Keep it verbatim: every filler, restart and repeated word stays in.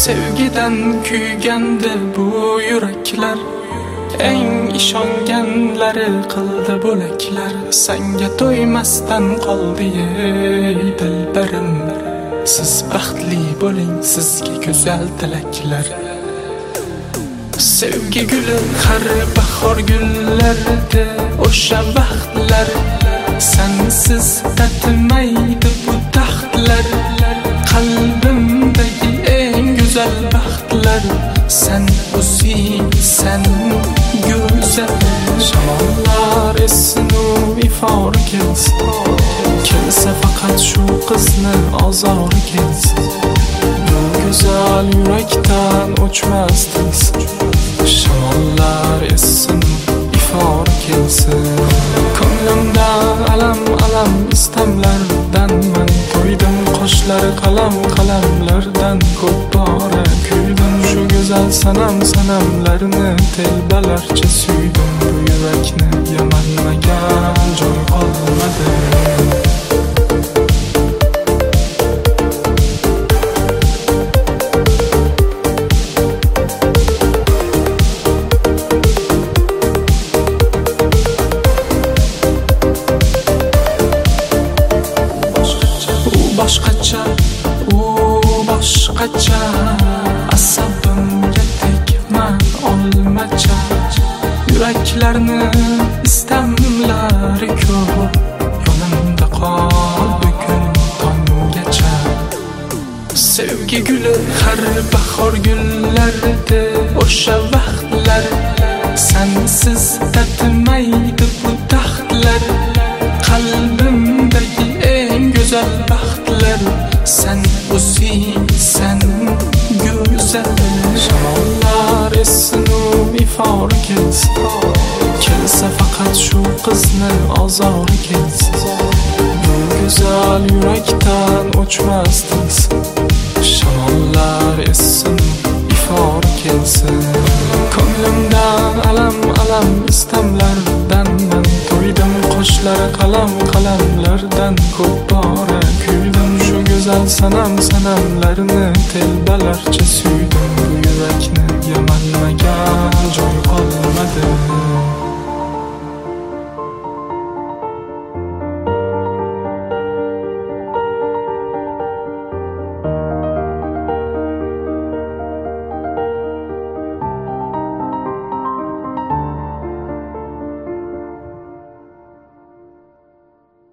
Sevgiden kuygandi bu yuraklar, eng ishonganlari qildi bo'laklar. Senga to'ymasdan qoldi ey dilbarim, siz baxtli bo'ling, sizga go'zal tilaklar. Sevgi guli har bahor gullarida o'sha vaqtlar, sensiz tatimaydi bu taxtlar. Qalbimdagi eng go'zal baxtlar, sen o'zing, sen go'zal. Shamollar essin u ifori kelsin, kelsa faqat shu qizni ozori kelsin. Bu go'zal yurakdan o'chmas tilsin. Shamollar essin, ifori kelsin. Ko'nglimdan alam alam istamlardan man to'ydim. Qoshlari qalam qalamlardan ko'p bora kuydim. Shu go'zal sanam sanamlarni telbalarcha suydim. Bu yurakni yamanmagan joy qolmadi. Boshqacha, u boshqacha, asabimga tegman olmacha. Yuraklarni istamlari ko'p, yonimda qol bugun tonggacha. Sevgi guli har bahor gullarida o'sha vaqtlar, sensiz tatimaydi bu taxtlar. Qalbimdagi eng go'zal baxtlar, sen o'zing, sen go'zal. Shamollar essin u ifori kelsin, kelsa faqat shu qizni ozori kelsin. Bu go'zal yurakdan o'chmas tilsin. Shamollar essin, ifori kelsin. Ko'nglimdan alam alam istamlardan man to'ydim. Qoshlari qalam qalamlardan ko'p bora kuydim. Shu go'zal sanam sanamlarni telbalarcha suydim. Bu yurakni yamanmagan joy qolmadi.